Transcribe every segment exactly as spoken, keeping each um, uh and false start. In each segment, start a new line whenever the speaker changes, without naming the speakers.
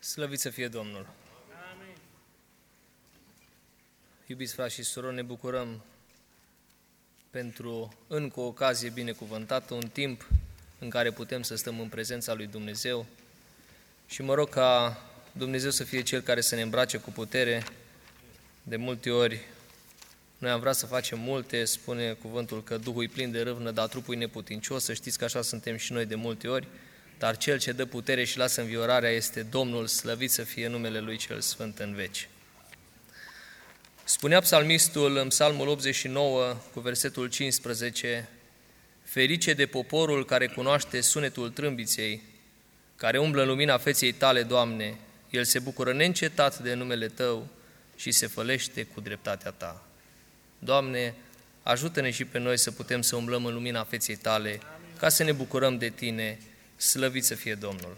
Slăvit să fie Domnul!
Amin.
Iubiți frați și surori, ne bucurăm pentru încă o ocazie binecuvântată, un timp în care putem să stăm în prezența lui Dumnezeu și mă rog ca Dumnezeu să fie Cel care să ne îmbrace cu putere. De multe ori noi am vrea să facem multe, spune cuvântul că Duhul e plin de râvnă, dar trupul e neputincios, să știți că așa suntem și noi de multe ori, dar Cel ce dă putere și lasă înviorarea este Domnul, slăvit să fie numele Lui Cel Sfânt în veci. Spunea psalmistul în Psalmul optzeci și nouă, cu versetul cincisprezece, ferice de poporul care cunoaște sunetul trâmbiței, care umblă în lumina feței Tale, Doamne, el se bucură neîncetat de numele Tău și se fălește cu dreptatea Ta. Doamne, ajută-ne și pe noi să putem să umblăm în lumina feței Tale, ca să ne bucurăm de Tine, slăvit să fie Domnul.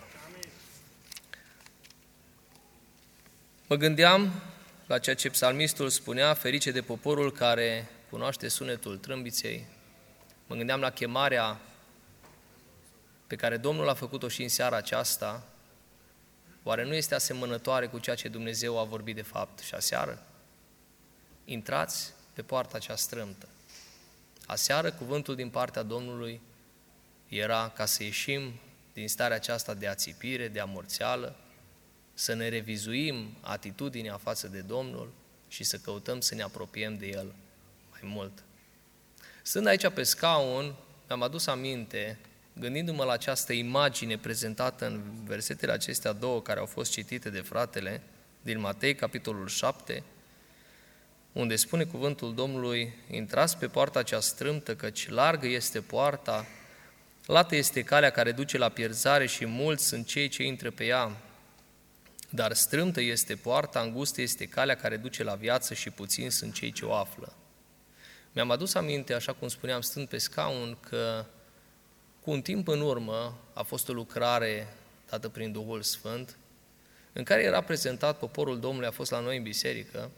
Mă gândeam la ceea ce psalmistul spunea, ferice de poporul care cunoaște sunetul trâmbiței. Mă gândeam la chemarea pe care Domnul a făcut-o și în seara aceasta. Oare nu este asemănătoare cu ceea ce Dumnezeu a vorbit de fapt și aseară? Intrați pe poarta cea strâmtă. Aseară cuvântul din partea Domnului era ca să ieșim din starea aceasta de ațipire, de amorțeală, să ne revizuim atitudinea față de Domnul și să căutăm să ne apropiem de El mai mult. Stând aici pe scaun, mi-am adus aminte, gândindu-mă la această imagine prezentată în versetele acestea două care au fost citite de fratele, din Matei, capitolul șapte, unde spune cuvântul Domnului, intrați pe poarta cea strâmtă, căci largă este poarta, lată este calea care duce la pierzare și mulți sunt cei ce intră pe ea, dar strâmtă este poarta, îngustă este calea care duce la viață și puțini sunt cei ce o află. Mi-am adus aminte, așa cum spuneam, stând pe scaun, că cu un timp în urmă a fost o lucrare dată prin Duhul Sfânt, în care era prezentat poporul Domnului, a fost la noi în biserică,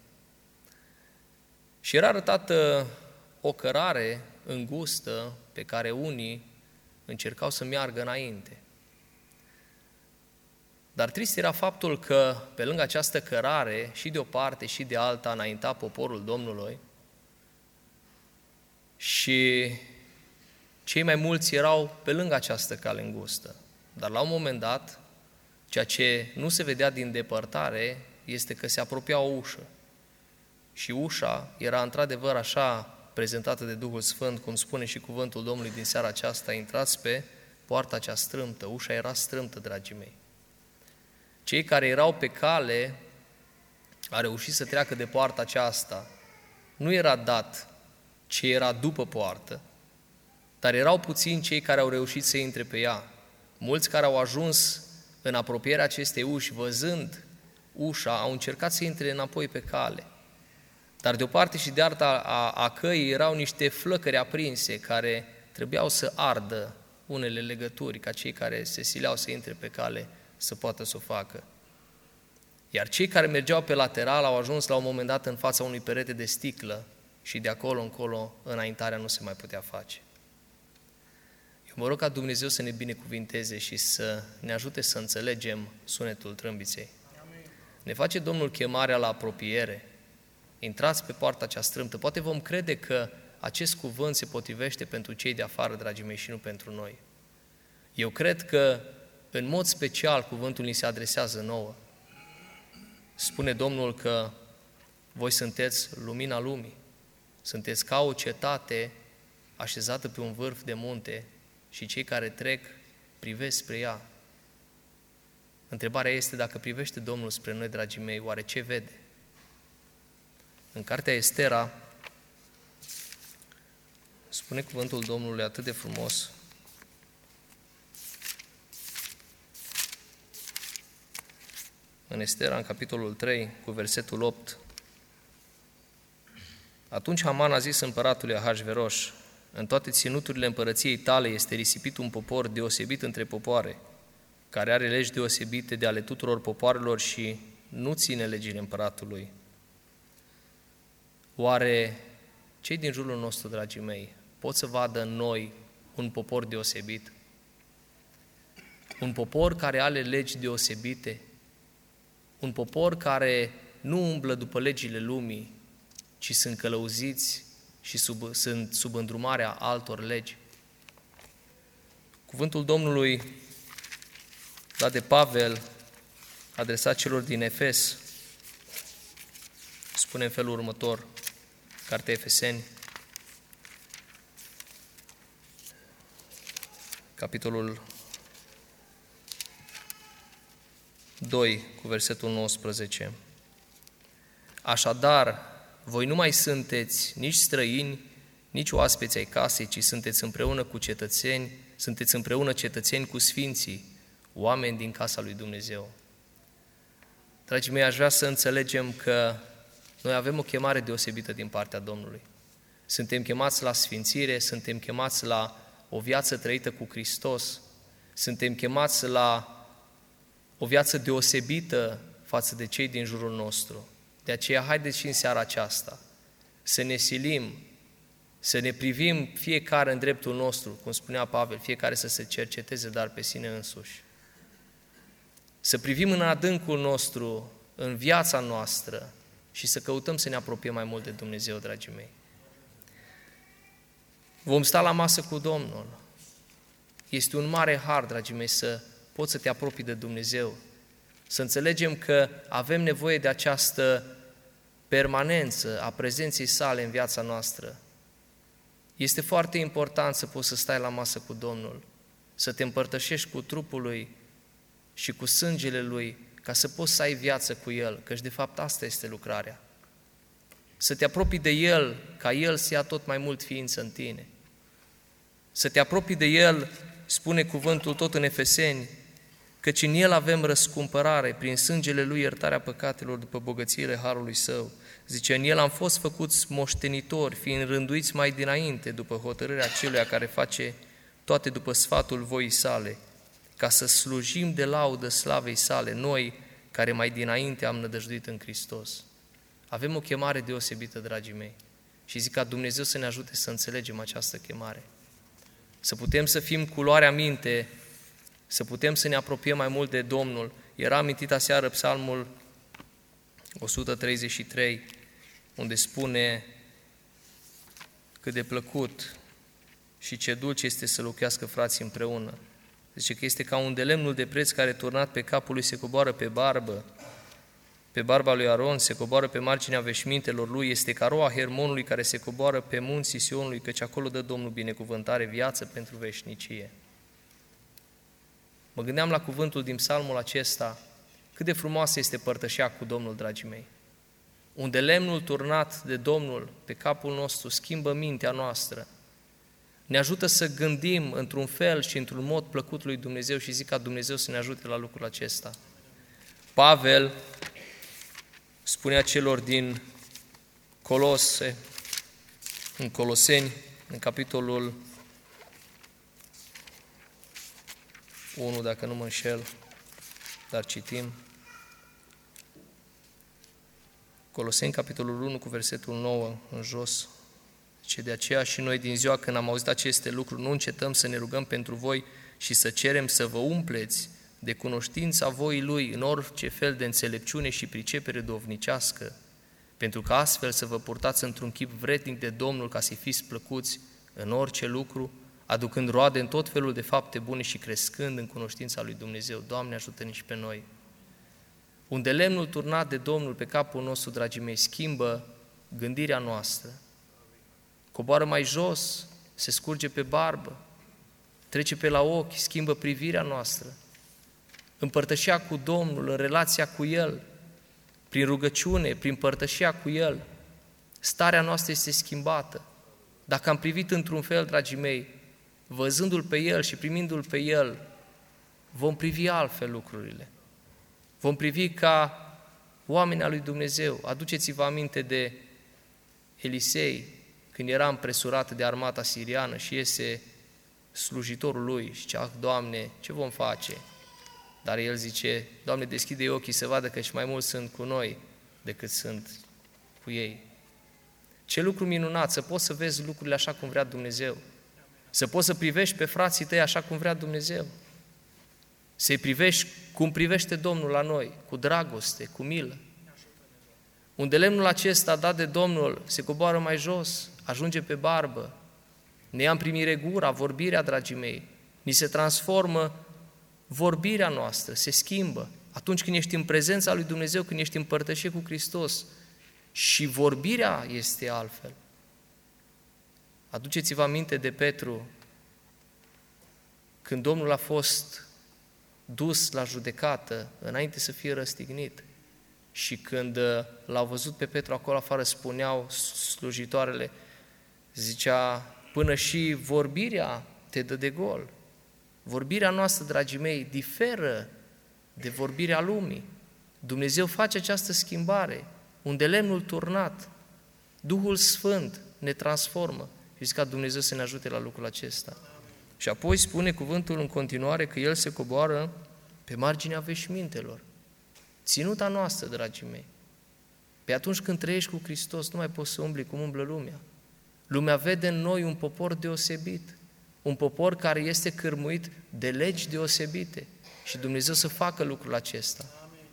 și era arătată o cărare îngustă pe care unii încercau să meargă înainte. Dar trist era faptul că pe lângă această cărare, și de o parte și de alta, înainta poporul Domnului și cei mai mulți erau pe lângă această cale îngustă. Dar la un moment dat, ceea ce nu se vedea din depărtare este că se apropia o ușă. Și ușa era într-adevăr așa prezentată de Duhul Sfânt, cum spune și cuvântul Domnului din seara aceasta, intrați pe poarta cea strâmtă. Ușa era strâmtă, dragii mei. Cei care erau pe cale a reușit să treacă de poarta aceasta. Nu era dat ce era după poartă, dar erau puțini cei care au reușit să intre pe ea. Mulți care au ajuns în apropierea acestei uși, văzând ușa, au încercat să intre înapoi pe cale. Dar de o parte și de alta a, a căii erau niște flăcări aprinse care trebuiau să ardă unele legături ca cei care se sileau să intre pe cale să poată să o facă. Iar cei care mergeau pe lateral au ajuns la un moment dat în fața unui perete de sticlă și de acolo încolo înaintarea nu se mai putea face. Eu mă rog ca Dumnezeu să ne binecuvinteze și să ne ajute să înțelegem sunetul trâmbiței.
Amin.
Ne face Domnul chemarea la apropiere. Intrați pe poarta cea strâmtă. Poate vom crede că acest cuvânt se potrivește pentru cei de afară, dragii mei, și nu pentru noi. Eu cred că, în mod special, cuvântul ni se adresează nouă. Spune Domnul că voi sunteți lumina lumii. Sunteți ca o cetate așezată pe un vârf de munte și cei care trec privesc spre ea. Întrebarea este dacă privește Domnul spre noi, dragii mei, oare ce vede? În cartea Estera spune cuvântul Domnului atât de frumos. În Estera, în capitolul trei, cu versetul opt. Atunci Haman a zis împăratului Ahasveros, în toate ținuturile împărăției tale este risipit un popor deosebit între popoare, care are legi deosebite de ale tuturor popoarelor și nu ține legile împăratului. Oare cei din jurul nostru, dragii mei, pot să vadă în noi un popor deosebit? Un popor care are legi deosebite, Un popor care nu umblă după legile lumii, ci sunt călăuziți și sub, sunt sub îndrumarea altor legi. Cuvântul Domnului dat de Pavel, adresat celor din Efes, spune în felul următor, Cartea Efeseni, capitolul doi, cu versetul nouăsprezece. Așadar, voi nu mai sunteți nici străini, nici oaspeți ai casei, ci sunteți împreună cu cetățeni, sunteți împreună cetățeni cu sfinții, oameni din casa lui Dumnezeu. Dragii mei, aș vrea să înțelegem că noi avem o chemare deosebită din partea Domnului. Suntem chemați la sfințire, suntem chemați la o viață trăită cu Hristos, suntem chemați la o viață deosebită față de cei din jurul nostru. De aceea, haideți și în seara aceasta să ne silim, să ne privim fiecare în dreptul nostru, cum spunea Pavel, fiecare să se cerceteze, dar pe sine însuși. Să privim în adâncul nostru, în viața noastră și să căutăm să ne apropiem mai mult de Dumnezeu, dragii mei. Vom sta la masă cu Domnul. Este un mare har, dragii mei, să poți să te apropii de Dumnezeu, să înțelegem că avem nevoie de această permanență a prezenței sale în viața noastră. Este foarte important să poți să stai la masă cu Domnul, să te împărtășești cu trupul Lui și cu sângele Lui, ca să poți să ai viață cu El, căci de fapt asta este lucrarea. Să te apropii de El, ca El să ia tot mai mult ființă în tine. Să te apropii de El, spune cuvântul tot în Efeseni, căci în El avem răscumpărare, prin sângele Lui iertarea păcatelor după bogățiile harului Său. Zice, în El am fost făcuți moștenitori, fiind rânduiți mai dinainte, după hotărârea Celuia care face toate după sfatul voii Sale, ca să slujim de laudă slavei Sale, noi care mai dinainte am nădăjduit în Hristos. Avem o chemare deosebită, dragii mei, și zic ca Dumnezeu să ne ajute să înțelegem această chemare. Să putem să fim cu luarea minte, să putem să ne apropiem mai mult de Domnul. Era amintit aseară Psalmul o sută treizeci și trei, unde spune cât de plăcut și ce dulce este să locuiască frații împreună. Zice că este ca un de lemnul de preț care, turnat pe capul lui, se coboară pe barbă, pe barba lui Aron, se coboară pe marginea veșmintelor lui, este ca roa Hermonului care se coboară pe munții Sionului, căci acolo dă Domnul binecuvântare, viață pentru veșnicie. Mă gândeam la cuvântul din psalmul acesta, cât de frumoasă este părtășia cu Domnul, dragii mei. Unde lemnul turnat de Domnul pe capul nostru schimbă mintea noastră, ne ajută să gândim într-un fel și într-un mod plăcut lui Dumnezeu și zic ca Dumnezeu să ne ajute la lucrul acesta. Pavel spunea celor din Colose, în Coloseni, în capitolul unu, dacă nu mă înșel, dar citim. Coloseni, capitolul unu, cu versetul nouă, în jos. Zice, de aceea și noi din ziua când am auzit aceste lucruri, nu încetăm să ne rugăm pentru voi și să cerem să vă umpleți de cunoștința voii Lui în orice fel de înțelepciune și pricepere dovnicească, pentru că astfel să vă purtați într-un chip vrednic de Domnul, ca să fiți plăcuți în orice lucru, aducând roade în tot felul de fapte bune și crescând în cunoștința lui Dumnezeu. Doamne, ajută-ne și pe noi! Unde lemnul turnat de Domnul pe capul nostru, dragii mei, schimbă gândirea noastră, coboară mai jos, se scurge pe barbă, trece pe la ochi, schimbă privirea noastră, împărtășia cu Domnul, în relația cu El, prin rugăciune, prin părtășia cu El, starea noastră este schimbată. Dacă am privit într-un fel, dragii mei, văzându-L pe El și primindu-L pe El, vom privi altfel lucrurile. Vom privi ca oamenii al lui Dumnezeu. Aduceți-vă aminte de Elisei, când era împresurat de armata siriană și iese slujitorul lui și zicea, Doamne, ce vom face? Dar el zice, Doamne, deschide ochii să vadă că și mai mulți sunt cu noi decât sunt cu ei. Ce lucru minunat, să poți să vezi lucrurile așa cum vrea Dumnezeu, să poți să privești pe frații tăi așa cum vrea Dumnezeu, Să-i privești cum privește Domnul la noi, cu dragoste, cu milă. Unde lemnul acesta dat de Domnul se coboară mai jos, ajunge pe barbă, ne ia în primire gura, vorbirea, dragii mei, ni se transformă vorbirea noastră, se schimbă. Atunci când ești în prezența lui Dumnezeu, când ești în părtășie cu Hristos, și vorbirea este altfel. Aduceți-vă aminte de Petru, când Domnul a fost dus la judecată, înainte să fie răstignit, și când l-au văzut pe Petru acolo afară, spuneau slujitoarele, zicea, până și vorbirea te dă de gol. Vorbirea noastră, dragii mei, diferă de vorbirea lumii. Dumnezeu face această schimbare, unde lemnul turnat, Duhul Sfânt ne transformă. Și zic ca Dumnezeu să ne ajute la lucrul acesta. Și apoi spune cuvântul în continuare că El se coboară pe marginea veșmintelor. Ținuta noastră, dragii mei. Pe atunci când trăiești cu Hristos, nu mai poți să umbli cum umblă lumea. Lumea vede în noi un popor deosebit, un popor care este cârmuit de legi deosebite și Dumnezeu să facă lucrul acesta.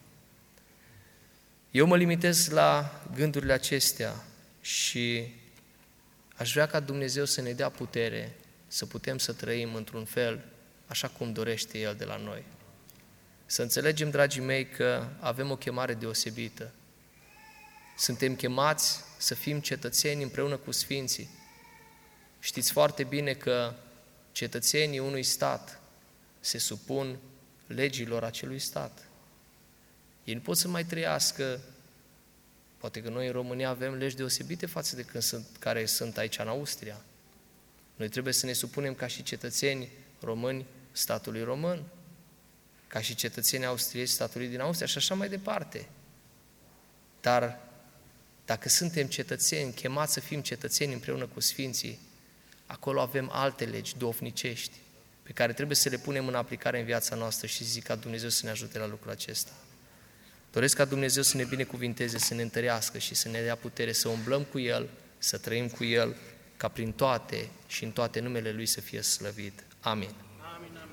Eu mă limitez la gândurile acestea și aș vrea ca Dumnezeu să ne dea putere să putem să trăim într-un fel așa cum dorește El de la noi. Să înțelegem, dragii mei, că avem o chemare deosebită. Suntem chemați să fim cetățeni împreună cu Sfinții. Știți foarte bine că cetățenii unui stat se supun legilor acelui stat. Ei nu pot să mai trăiască, poate că noi în România avem legi deosebite față de când sunt, care sunt aici în Austria. Noi trebuie să ne supunem ca și cetățeni români statului român, ca și cetățeni austrieci statului din Austria și așa mai departe. Dar dacă suntem cetățeni, chemați să fim cetățeni împreună cu Sfinții, acolo avem alte legi duhovnicești pe care trebuie să le punem în aplicare în viața noastră și zic ca Dumnezeu să ne ajute la lucrul acesta. Doresc ca Dumnezeu să ne binecuvinteze, să ne întărească și să ne dea putere să umblăm cu El, să trăim cu El, ca prin toate și în toate numele Lui să fie slăvit. Amin.
Amin, amin.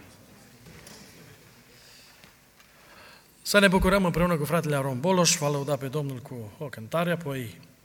Să ne bucurăm împreună cu fratele Aron Boloș, va lăuda pe Domnul cu o cântare, apoi